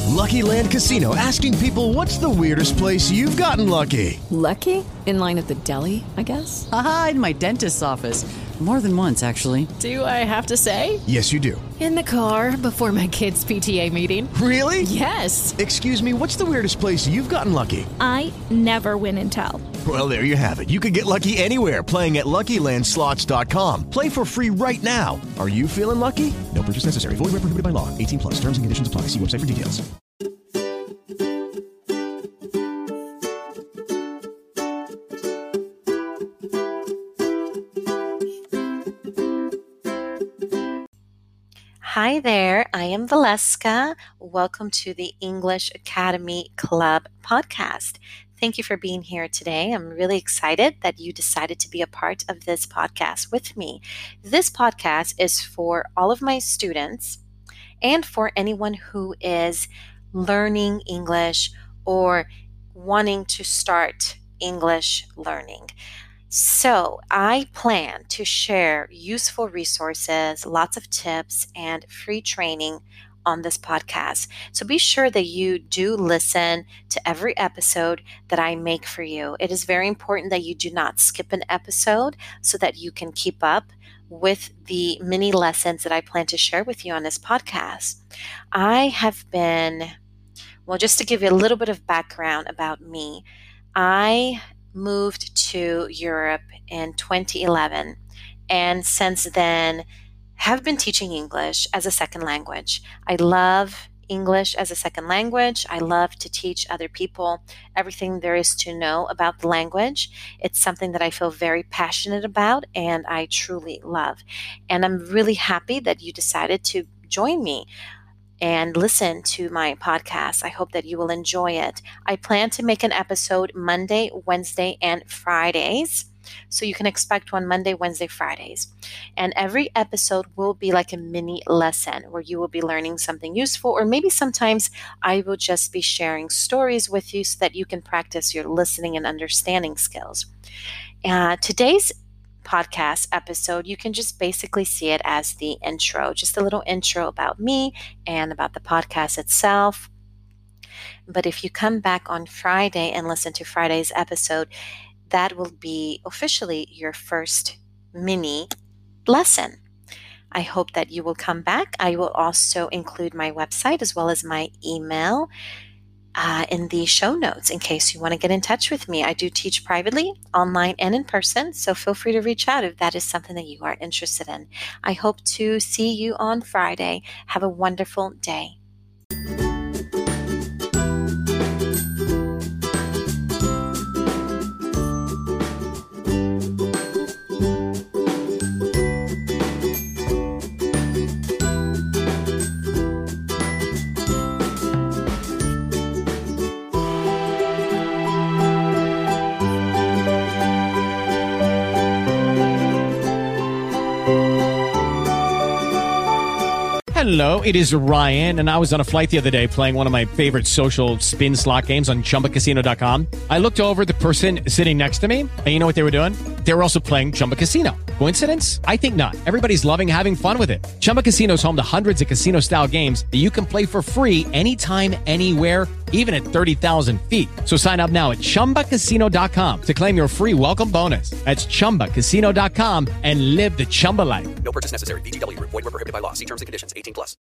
Lucky Land Casino, asking people, what's the weirdest place you've gotten lucky? Lucky? In line at the deli, I guess? Aha, in my dentist's office. More than once, actually. Do I have to say? Yes, you do. In the car before my kids' PTA meeting. Really? Yes. Excuse me, what's the weirdest place you've gotten lucky? I never win and tell. Well, there you have it. You can get lucky anywhere, playing at LuckyLandSlots.com. Play for free right now. Are you feeling lucky? No purchase necessary. Void where prohibited by law. 18 plus. Terms and conditions apply. See website for details. Hi there, I am Valeska. Welcome to the English Academy Club podcast. Thank you for being here today. I'm really excited that you decided to be a part of this podcast with me. This podcast is for all of my students and for anyone who is learning English or wanting to start English learning. So I plan to share useful resources, lots of tips, and free training on this podcast. So be sure that you do listen to every episode that I make for you. It is very important that you do not skip an episode so that you can keep up with the mini lessons that I plan to share with you on this podcast. I have been, just to give you a little bit of background about me, I moved to Europe in 2011, and since then have been teaching English as a second language. I love English as a second language. I love to teach other people everything there is to know about the language. It's something that I feel very passionate about and I truly love. And I'm really happy that you decided to join me and listen to my podcast. I hope that you will enjoy it. I plan to make an episode Monday, Wednesday, and Fridays. So you can expect one Monday, Wednesday, Fridays. And every episode will be like a mini lesson where you will be learning something useful, or maybe sometimes I will just be sharing stories with you so that you can practice your listening and understanding skills. Today's podcast episode, you can just basically see it as the intro, just a little intro about me and about the podcast itself. But if you come back on Friday and listen to Friday's episode, that will be officially your first mini lesson. I hope that you will come back. I will also include my website as well as my email in the show notes in case you want to get in touch with me. I do teach privately, online, and in person, so feel free to reach out if that is something that you are interested in. I hope to see you on Friday. Have a wonderful day. Hello, it is Ryan, and I was on a flight the other day playing one of my favorite social spin slot games on ChumbaCasino.com. I looked over at the person sitting next to me, and you know what they were doing? They were also playing Chumba Casino. Coincidence? I think not. Everybody's loving having fun with it. Chumba Casino is home to hundreds of casino-style games that you can play for free anytime, anywhere, even at 30,000 feet. So sign up now at ChumbaCasino.com to claim your free welcome bonus. That's ChumbaCasino.com and live the Chumba life. No purchase necessary. VGW. Void where prohibited by law. See terms and conditions. 18 plus.